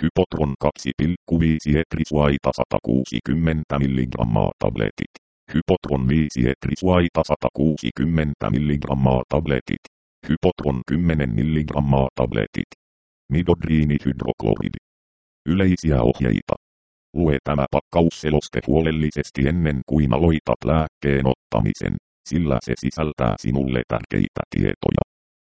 Hypotron 2,5 etrisuaita 160 mg tabletit. Hypotron 5 etrisuaita 160 mg tabletit. Hypotron 10 mg tabletit. Midodriinihydrokloridi. Yleisiä ohjeita. Lue tämä pakkausseloste huolellisesti ennen kuin aloitat lääkkeen ottamisen, sillä se sisältää sinulle tärkeitä tietoja.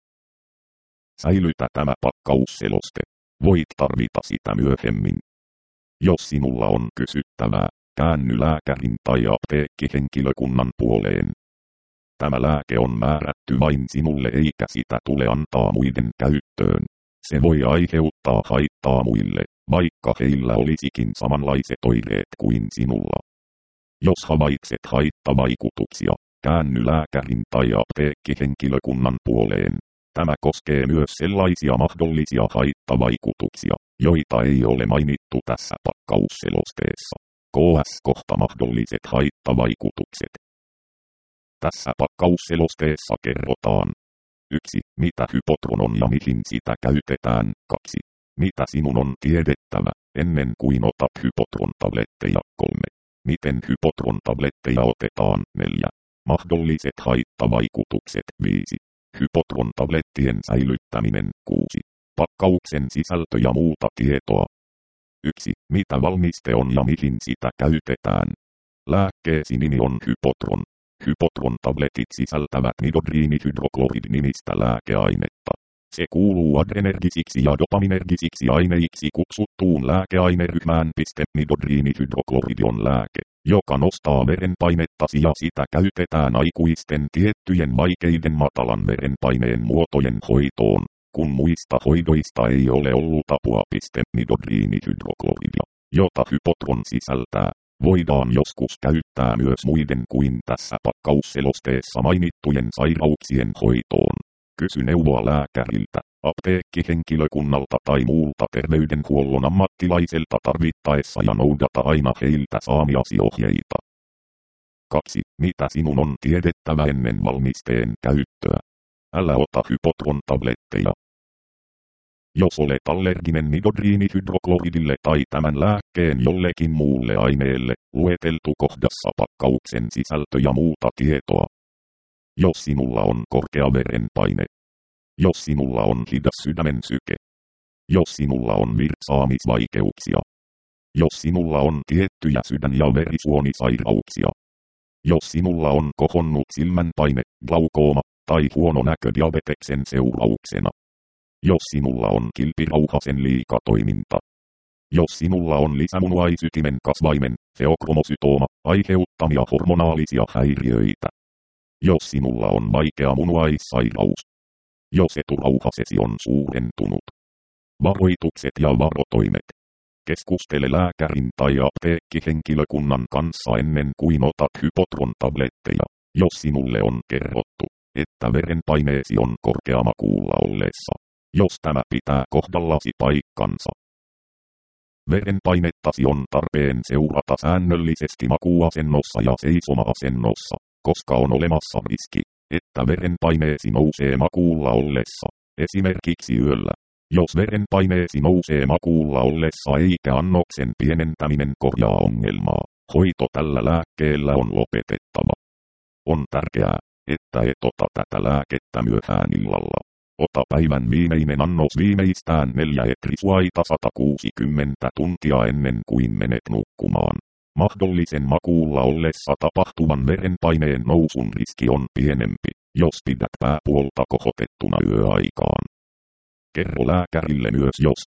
Säilytä tämä pakkausseloste. Voit tarvita sitä myöhemmin. Jos sinulla on kysyttävää, käänny lääkärin tai apteekkihenkilökunnan puoleen. Tämä lääke on määrätty vain sinulle eikä sitä tule antaa muiden käyttöön. Se voi aiheuttaa haittaa muille, vaikka heillä olisikin samanlaiset oireet kuin sinulla. Jos havaitset haittavaikutuksia, käänny lääkärin tai apteekkihenkilökunnan puoleen. Tämä koskee myös sellaisia mahdollisia haittavaikutuksia, joita ei ole mainittu tässä pakkausselosteessa. KS-kohta mahdolliset haittavaikutukset. Tässä pakkausselosteessa kerrotaan 1. Mitä hypotron on ja mihin sitä käytetään. 2. Mitä sinun on tiedettävä, ennen kuin otat hypotron-tabletteja. 3. Miten hypotron-tabletteja otetaan. 4. Mahdolliset haittavaikutukset. 5. Hypotron-tablettien säilyttäminen. 6. Pakkauksen sisältö ja muuta tietoa. 1. Mitä valmiste on ja mihin sitä käytetään. Lääkkeesi nimi on hypotron. Hypotron-tabletit sisältävät midodriinihydroklorid-nimistä lääkeainetta. Se kuuluu adrenergisiksi ja dopaminergisiksi aineiksi kutsuttuun lääkeaineryhmään. Midodriinihydroklorid on lääke, joka nostaa verenpainettasi ja sitä käytetään aikuisten tiettyjen vaikeiden matalan verenpaineen muotojen hoitoon, kun muista hoidoista ei ole ollut apua. Midodriinihydrokloridia, jota hypotron sisältää, voidaan joskus käyttää myös muiden kuin tässä pakkausselosteessa mainittujen sairauksien hoitoon. Kysy neuvoa lääkäriltä, apteekkihenkilökunnalta tai muulta terveydenhuollon ammattilaiselta tarvittaessa ja noudata aina heiltä saamiasi ohjeita. 2. Mitä sinun on tiedettävä ennen valmisteen käyttöä? Älä ota hypotron-tabletteja. Jos olet allerginen midodriinihydrokloridille tai tämän lääkkeen jollekin muulle aineelle, lueteltu kohdassa pakkauksen sisältö ja muuta tietoa. Jos sinulla on korkea verenpaine. Jos sinulla on hidas sydämen syke. Jos sinulla on virtsaamisvaikeuksia. Jos sinulla on tiettyjä sydän- ja verisuonisairauksia. Jos sinulla on kohonnut silmänpaine, glaukooma tai huono näkö diabeteksen seurauksena. Jos sinulla on kilpirauhasen liikatoiminta. Jos sinulla on lisämunuaisytimen kasvaimen, feokromosytooma, aiheuttamia hormonaalisia häiriöitä. Jos sinulla on vaikea munuaissairaus. Jos eturauhasesi on suurentunut. Varoitukset ja varotoimet. Keskustele lääkärin tai apteekkihenkilökunnan kanssa ennen kuin otat hypotron-tabletteja, jos sinulle on kerrottu, että verenpaineesi on korkea makuulla ollessa. Jos tämä pitää kohdallasi paikkansa. Verenpainettasi on tarpeen seurata säännöllisesti makuuasennossa ja seisoma-asennossa, koska on olemassa riski, että verenpaineesi nousee makuulla ollessa, esimerkiksi yöllä. Jos verenpaineesi nousee makuulla ollessa eikä annoksen pienentäminen korjaa ongelmaa, hoito tällä lääkkeellä on lopetettava. On tärkeää, että et ota tätä lääkettä myöhään illalla. Ota päivän viimeinen annos viimeistään 4 etrisuaita 160 tuntia ennen kuin menet nukkumaan. Mahdollisen makuulla ollessa tapahtuvan verenpaineen nousun riski on pienempi, jos pidät pääpuolta kohotettuna yöaikaan. Kerro lääkärille myös jos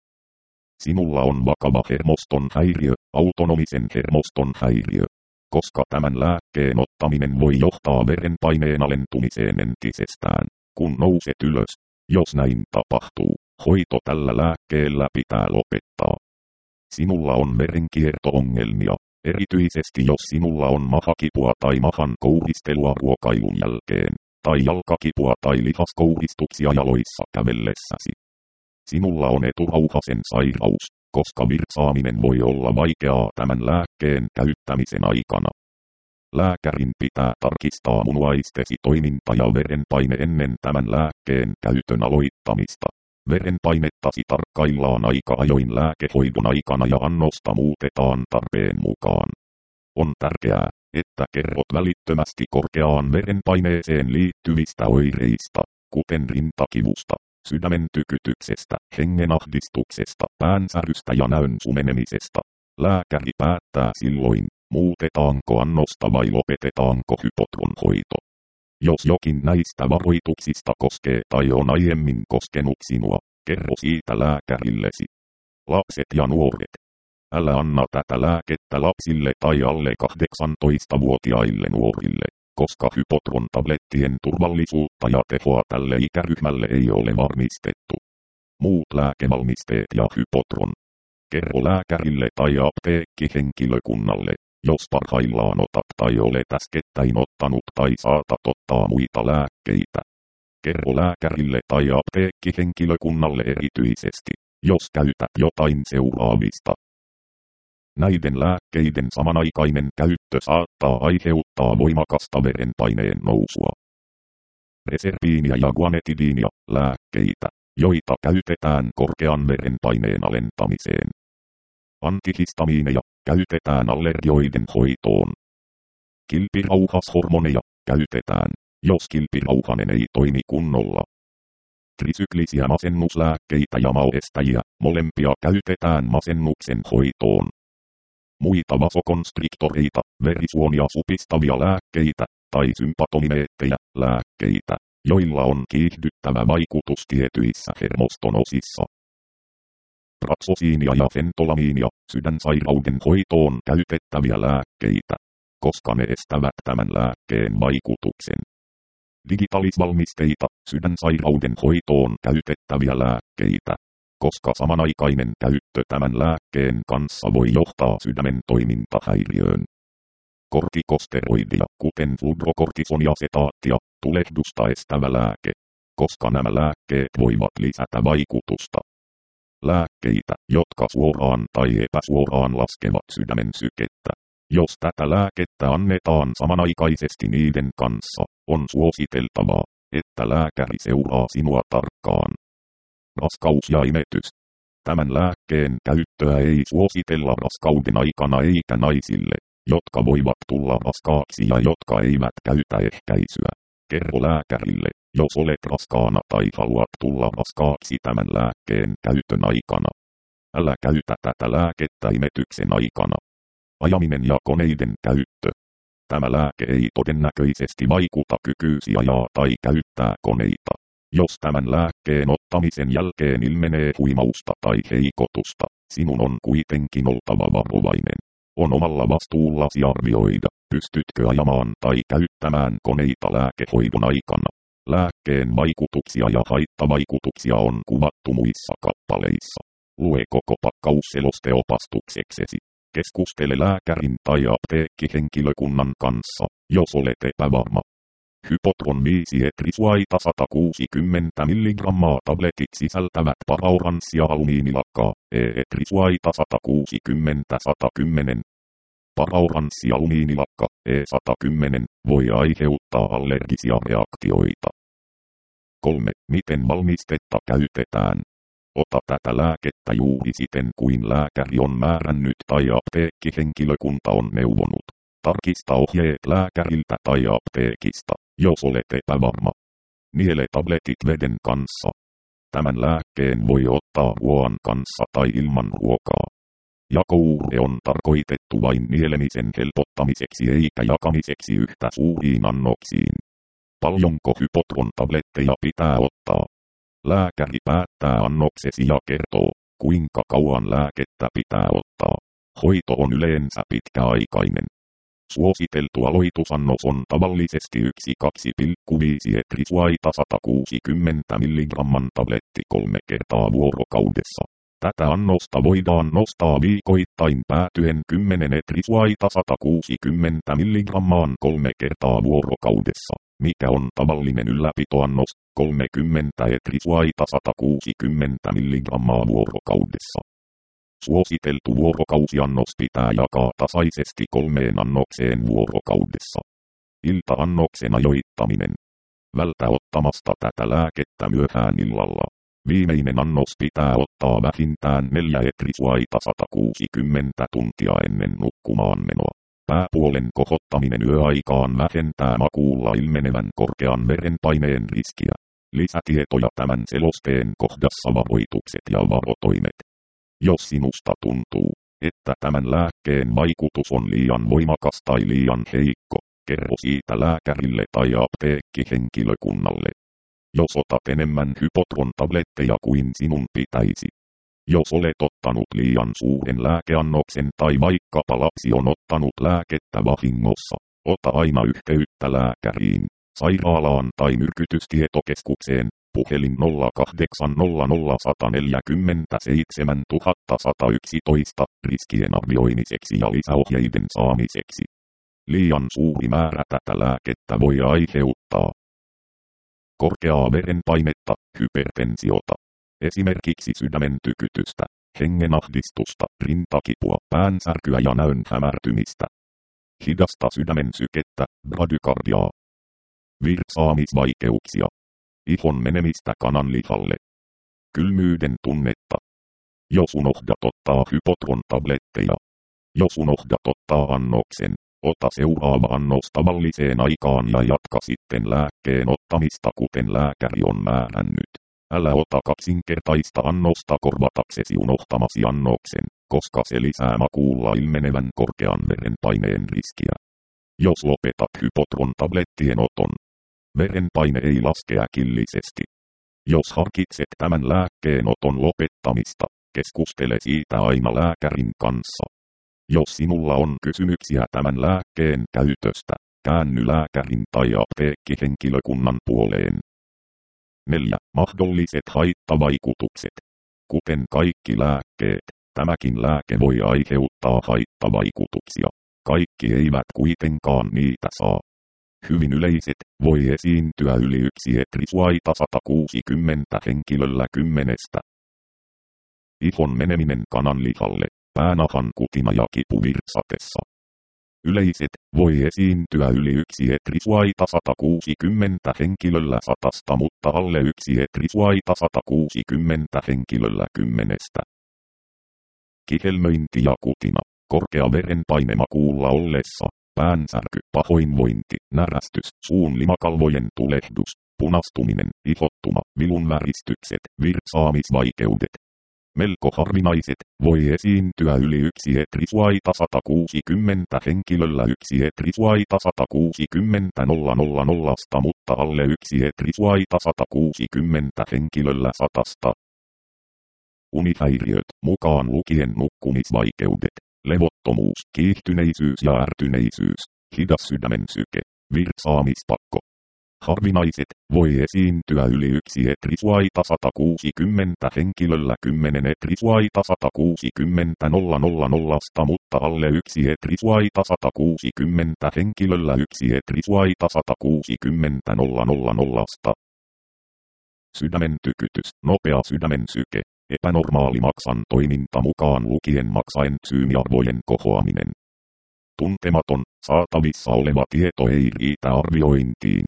sinulla on vakava hermoston häiriö, autonomisen hermoston häiriö, koska tämän lääkkeen ottaminen voi johtaa verenpaineen alentumiseen entisestään, kun nouset ylös. Jos näin tapahtuu, hoito tällä lääkkeellä pitää lopettaa. Sinulla on verenkierto-ongelmia, erityisesti jos sinulla on mahakipua tai mahan kouristelua ruokailun jälkeen, tai jalkakipua tai lihaskouristuksia jaloissa kävellessäsi. Sinulla on eturauhasen sairaus, koska virtsaaminen voi olla vaikeaa tämän lääkkeen käyttämisen aikana. Lääkärin pitää tarkistaa munuaistesi toiminta ja verenpaine ennen tämän lääkkeen käytön aloittamista. Verenpainettasi tarkkaillaan aika ajoin lääkehoidon aikana ja annosta muutetaan tarpeen mukaan. On tärkeää, että kerrot välittömästi korkeaan verenpaineeseen liittyvistä oireista, kuten rintakivusta, sydämen tykytyksestä, hengenahdistuksesta, päänsärystä ja näön sumenemisesta. Lääkäri päättää silloin, muutetaanko annosta vai lopetetaanko hypotron hoito. Jos jokin näistä varoituksista koskee tai on aiemmin koskenut sinua, kerro siitä lääkärillesi. Lapset ja nuoret. Älä anna tätä lääkettä lapsille tai alle 18-vuotiaille nuorille, koska hypotron-tablettien turvallisuutta ja tehoa tälle ikäryhmälle ei ole varmistettu. Muut lääkevalmisteet ja hypotron. Kerro lääkärille tai apteekkihenkilökunnalle, jos parhaillaan otat tai olet äskettäin ottanut tai saatat ottaa muita lääkkeitä. Kerro lääkärille tai apteekkihenkilökunnalle erityisesti, jos käytät jotain seuraavista. Näiden lääkkeiden samanaikainen käyttö saattaa aiheuttaa voimakasta verenpaineen nousua. Reserpiinia ja guanetidiinia, lääkkeitä, joita käytetään korkean verenpaineen alentamiseen. Antihistamiineja, käytetään allergioiden hoitoon. Kilpirauhashormoneja, käytetään, jos kilpirauhanen ei toimi kunnolla. Trisyklisiä masennuslääkkeitä ja mauestäjiä, molempia käytetään masennuksen hoitoon. Muita vasokonstriktoreita, verisuonia supistavia lääkkeitä, tai sympatomimeettejä, lääkkeitä, joilla on kiihdyttävä vaikutus tietyissä hermoston osissa. Praxosiinia ja fentolamiinia, sydänsairauden hoitoon käytettäviä lääkkeitä, koska ne estävät tämän lääkkeen vaikutuksen. Digitaalisvalmisteita, sydänsairauden hoitoon käytettäviä lääkkeitä, koska samanaikainen käyttö tämän lääkkeen kanssa voi johtaa sydämen toimintahäiriöön. Kortikosteroidia, kuten fludrokortisoniasetaattia, tulehdusta estävä lääke, koska nämä lääkkeet voivat lisätä vaikutusta. Lääkkeitä, jotka suoraan tai epäsuoraan laskevat sydämen sykettä. Jos tätä lääkettä annetaan samanaikaisesti niiden kanssa, on suositeltavaa, että lääkäri seuraa sinua tarkkaan. Raskaus ja imetys. Tämän lääkkeen käyttöä ei suositella raskauden aikana eikä naisille, jotka voivat tulla raskaaksi ja jotka eivät käytä ehkäisyä. Kerro lääkärille, jos olet raskaana tai haluat tulla raskaaksi tämän lääkkeen käytön aikana. Älä käytä tätä lääkettä imetyksen aikana. Ajaminen ja koneiden käyttö. Tämä lääke ei todennäköisesti vaikuta kykyysi ajaa tai käyttää koneita. Jos tämän lääkkeen ottamisen jälkeen ilmenee huimausta tai heikotusta, sinun on kuitenkin oltava varovainen. On omalla vastuullasi arvioida, pystytkö ajamaan tai käyttämään koneita lääkehoidon aikana. Lääkkeen vaikutuksia ja haittavaikutuksia on kuvattu muissa kappaleissa. Lue koko pakkausseloste opastukseksesi. Keskustele lääkärin tai apteekkihenkilökunnan kanssa, jos olet epävarma. Hypotron 5 etrisuaita 160 mg tabletit sisältävät paraoranssia alumiinilakkaa, etrisuaita 160-110. Paraoranssi alumiinilakka, E110, voi aiheuttaa allergisia reaktioita. 3. Miten valmistetta käytetään? Ota tätä lääkettä juuri siten kuin lääkäri on määrännyt tai apteekkihenkilökunta on neuvonut. Tarkista ohjeet lääkäriltä tai apteekista, jos olet epävarma. Niele tabletit veden kanssa. Tämän lääkkeen voi ottaa ruoan kanssa tai ilman ruokaa. Jakouure on tarkoitettu vain nielemisen helpottamiseksi eikä jakamiseksi yhtä suuriin annoksiin. Paljonko hypotron-tabletteja pitää ottaa? Lääkäri päättää annoksesi ja kertoo, kuinka kauan lääkettä pitää ottaa. Hoito on yleensä pitkäaikainen. Suositeltu aloitusannos on tavallisesti 1-2,5 etrisuaita 160 mg tabletti 3 kertaa vuorokaudessa. Tätä annosta voidaan nostaa viikoittain päätyen 10 etrisuaita 160 mg 3 kertaa vuorokaudessa, mikä on tavallinen ylläpitoannos 30 etrisuaita 160 mg vuorokaudessa. Suositeltu vuorokausiannos pitää jakaa tasaisesti 3 annokseen vuorokaudessa. Ilta-annoksen ajoittaminen. Vältä ottamasta tätä lääkettä myöhään illalla. Viimeinen annos pitää ottaa vähintään 4 etrisuaita 160 tuntia ennen nukkumaanmenoa. Pääpuolen kohottaminen yöaikaan vähentää makuulla ilmenevän korkean verenpaineen riskiä. Lisätietoja tämän selosteen kohdassa varoitukset ja varotoimet. Jos sinusta tuntuu, että tämän lääkkeen vaikutus on liian voimakas tai liian heikko, kerro siitä lääkärille tai apteekkihenkilökunnalle. Jos otat enemmän hypotron-tabletteja kuin sinun pitäisi. Jos olet ottanut liian suuren lääkeannoksen tai vaikkapa lapsi on ottanut lääkettä vahingossa, ota aina yhteyttä lääkäriin, sairaalaan tai myrkytystietokeskukseen, puhelin 0800 147 111 riskien arvioimiseksi ja lisäohjeiden saamiseksi. Liian suuri määrä tätä lääkettä voi aiheuttaa korkeaa verenpainetta, hypertensiota, esimerkiksi sydämen tykytystä, hengenahdistusta, rintakipua, päänsärkyä ja näön hämärtymistä, hidasta sydämen sykettä, bradykardiaa, virtsaamisvaikeuksia, ihon menemistä kananlihalle, kylmyyden tunnetta. Jos unohdat ottaa hypotron-tabletteja. Jos unohdat ottaa annoksen, ota seuraava annos tavalliseen aikaan ja jatka sitten lääkkeen ottamista kuten lääkäri on määrännyt. Älä ota kaksinkertaista annosta korvataksesi unohtamasi annoksen, koska se lisää makuulla ilmenevän korkean verenpaineen riskiä. Jos lopetat hypotron-tablettien oton, verenpaine ei laske äkillisesti. Jos harkitset tämän lääkkeen oton lopettamista, keskustele siitä aina lääkärin kanssa. Jos sinulla on kysymyksiä tämän lääkkeen käytöstä, käänny lääkärin tai apteekkihenkilökunnan puoleen. 4. Mahdolliset haittavaikutukset. Kuten kaikki lääkkeet, tämäkin lääke voi aiheuttaa haittavaikutuksia. Kaikki eivät kuitenkaan niitä saa. Hyvin yleiset voi esiintyä yli 1 etrisuaita 160 henkilöllä 10. Ihon meneminen kananlihalle, päänahan kutina ja kipu virtsatessa. Yleiset voi esiintyä yli 1 etrisuaita 160 henkilöllä 100, mutta alle 1 etrisuaita 160 henkilöllä 10. Kihelmöinti ja kutina, korkea verenpaine makuulla ollessa, päänsärky, pahoinvointi, närästys, suun limakalvojen tulehdus, punastuminen, ihottuma, vilunväristykset, virtsaamisvaikeudet. Melko harvinaiset, voi esiintyä yli 1 etrisuaita 160 henkilöllä 1 etrisuaita 160 000, mutta alle 1 etrisuaita 160 henkilöllä 100. Unihäiriöt, mukaan lukien nukkumisvaikeudet, levottomuus, kiihtyneisyys ja ärtyneisyys, hidas sydämen syke, virtsaamispakko. Harvinaiset, voi esiintyä yli 1 etrisuaita 160 henkilöllä 10 etrisuaita 160 000, mutta alle 1 etrisuaita 160 henkilöllä 1 etrisuaita 160 000. Sydämen tykytys, nopea sydämen syke, epänormaali maksan toiminta mukaan lukien maksaentsyymiarvojen kohoaminen. Tuntematon, saatavissa oleva tieto ei riitä arviointiin.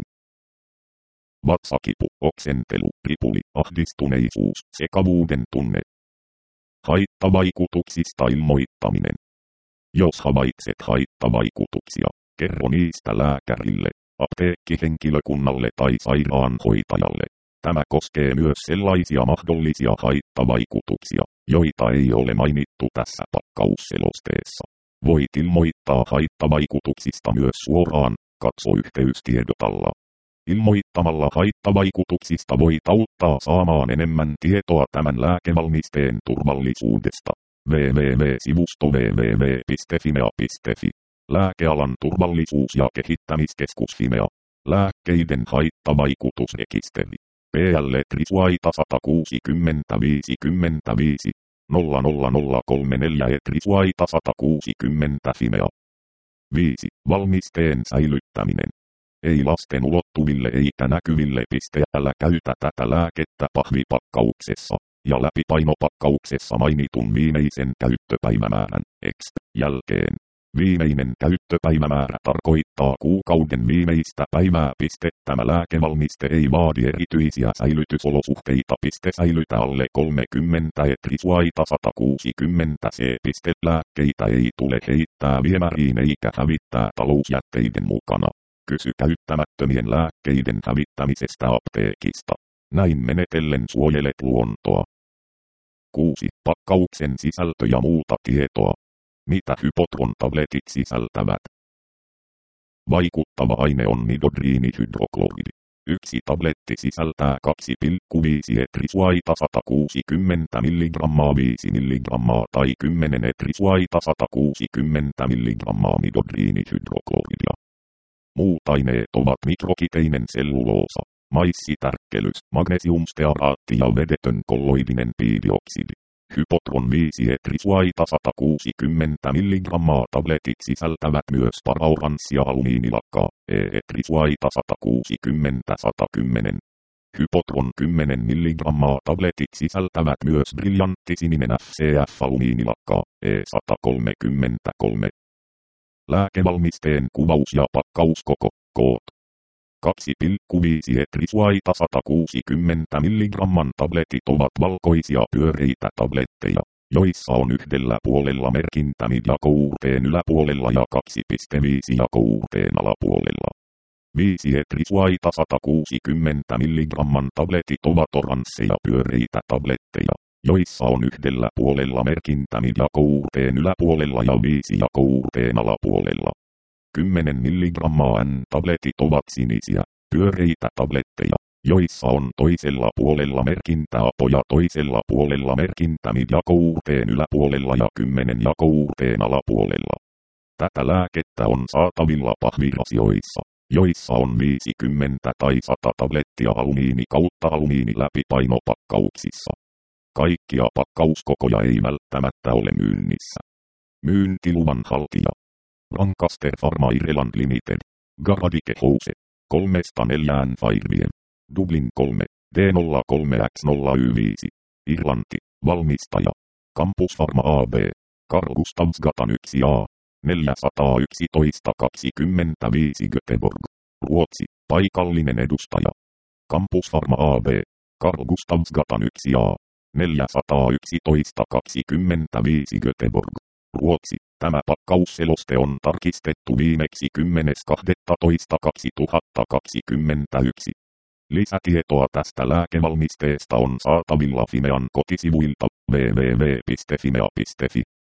Vatsakipu, oksentelu, ripuli, ahdistuneisuus, sekavuuden tunne. Haittavaikutuksista ilmoittaminen. Jos havaitset haittavaikutuksia, kerro niistä lääkärille, apteekkihenkilökunnalle tai sairaanhoitajalle. Tämä koskee myös sellaisia mahdollisia haittavaikutuksia, joita ei ole mainittu tässä pakkausselosteessa. Voit ilmoittaa haittavaikutuksista myös suoraan, katso yhteystiedot alla. Ilmoittamalla haittavaikutuksista voit auttaa saamaan enemmän tietoa tämän lääkevalmisteen turvallisuudesta. www.sivusto www.fimea.fi. Lääkealan turvallisuus- ja kehittämiskeskus Fimea. Lääkkeiden haittavaikutusrekisteri. PL etrisuaita 160 55 00034 etrisuaita 160 Fimea. 5. Valmisteen säilyttäminen. Ei lasten ulottuville eikä näkyville pisteellä käytä tätä lääkettä pahvipakkauksessa ja läpipainopakkauksessa mainitun viimeisen käyttöpäivämäärän jälkeen. Viimeinen käyttöpäivämäärä tarkoittaa kuukauden viimeistä päivää. Tämä lääkevalmiste ei vaadi erityisiä säilytysolosuhteita. Säilytä alle 30 etrisuaita 160 c. Lääkkeitä ei tule heittää viemäriin eikä hävittää talousjätteiden mukana. Kysy käyttämättömien lääkkeiden hävittämisestä apteekista. Näin menetellen suojelet luontoa. 6. Pakkauksen sisältö ja muuta tietoa. Mitä Hypotron-tabletit sisältävät? Vaikuttava aine on nidodriinihydrokloridi. Yksi tabletti sisältää 2,5 etrisuaita 160 mg 5 mg tai 10 etrisuaita 160 mg nidodriinihydrokloridia. Muut aineet ovat mikrokiteinen selluloosa, maissitärkkelys, magnesiumstearaatti ja vedetön kolloidinen piidioksidi. Hypotron 5 etrisuaita 160 mg tabletit sisältävät myös paraoranssia alumiinilakkaa, etrisuaita 160-110. Hypotron 10 mg tabletit sisältävät myös briljanttisininen FCF-alumiinilakkaa, E133. Lääkevalmisteen kuvaus ja pakkauskoko, koot. 2,5 etrisuaita 160 mg tabletit ovat valkoisia pyöreitä tabletteja, joissa on yhdellä puolella merkintä mid-jakouurteen yläpuolella ja 2,5 jakouurteen alapuolella. 5 etrisuaita 160 mg tabletit ovat oransseja pyöreitä tabletteja, joissa on yhdellä puolella merkintä mid-jakouurteen yläpuolella ja 5 jakouurteen alapuolella. 10 mg N-tabletit ovat sinisiä, pyöreitä tabletteja, joissa on toisella puolella merkintä APO ja toisella puolella merkintä mid-jakouurteen yläpuolella ja 10 jakouurteen alapuolella. Tätä lääkettä on saatavilla pahvirasioissa, joissa on 50 tai 100 tablettia alumiini kautta alumiini läpipainopakkauksissa. Kaikkia pakkauskokoja ei välttämättä ole myynnissä. Myyntiluvan haltija. Lancaster Pharma Ireland Limited. Garadike House. 3-4 Fairview. Dublin 3. D03X0Y5. Irlanti. Valmistaja. Campus Pharma AB. Carl Gustavs Gatan 1A. 411-25 Göteborg. Ruotsi. Paikallinen edustaja. Campus Pharma AB. Carl Gustavs Gatan 1A. 411-25 Göteborg. Ruotsi. Tämä pakkausseloste on tarkistettu viimeksi 10.12.2021. Lisätietoa tästä lääkevalmisteesta on saatavilla Fimean kotisivuilta www.fimea.fi.